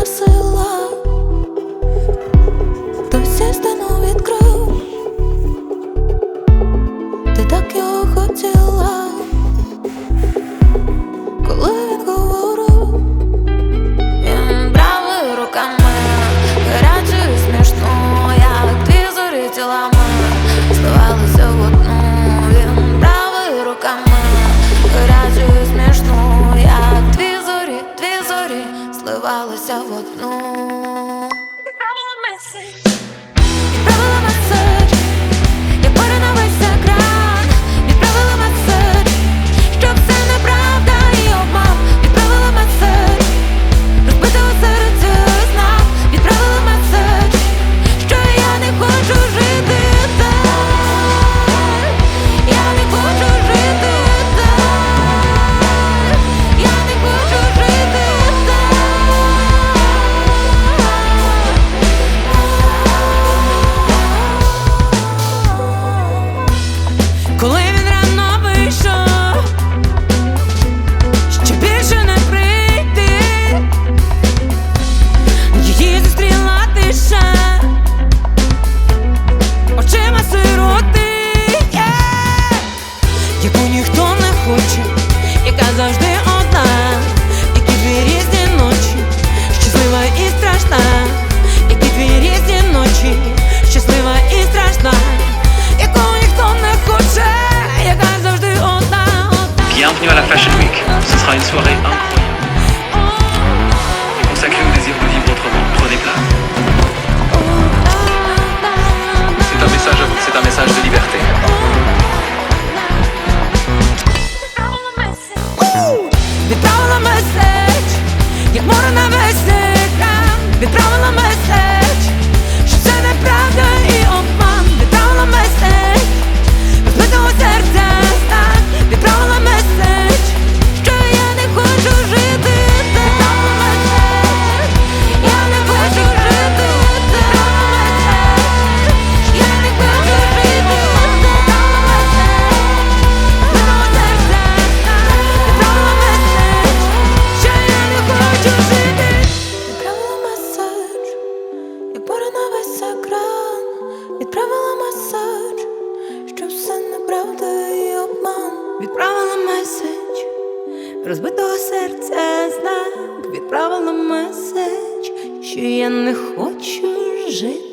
просила, хтось стіну відкрив, ти так його хотіла, коли він говорив, він брав руками, гаряче і смішно, як дві зорі тілами здавалися в одну. Він брав руками, гаряче і смішно, як дві зорі зливалися в одну. Відправила меседж, як море на весь екран. Відправила меседж, що все неправда і обман. Відправила меседж, розбитого серця знак. Відправила меседж, що я не хочу жити так. Я не хочу жити так. Я не хочу жити так. Коли він рано вийшов, що більше не прийти, її зустріла тиша, очима сироти, яку ніхто не хоче, яка завжди одна, які дві різні ночі, щаслива і страшна, які дві різні ночі, щаслива і страшна, яку ніхто не хоче, яка завжди одна. Bienvenue à la Fashion Week. Ce sera une soirée incroyable. Consacrée au désir de vivre autrement. Prenez place. C'est un message de liberté. Відправила меседж, як море на весь екран. Відправила меседж, що все неправда і обман. Відправила меседж, розбитого серця знак. Відправила меседж, що я не хочу жити так. Я не хочу жити так. Я не хочу жити так. Розбитого серця знак. Відправила меседж, що я не хочу жити. Відправила меседж, як море на весь екран. Відправила меседж, що все неправда і обман. Відправила меседж, розбитого серця знак. Відправила меседж, що я не хочу жити.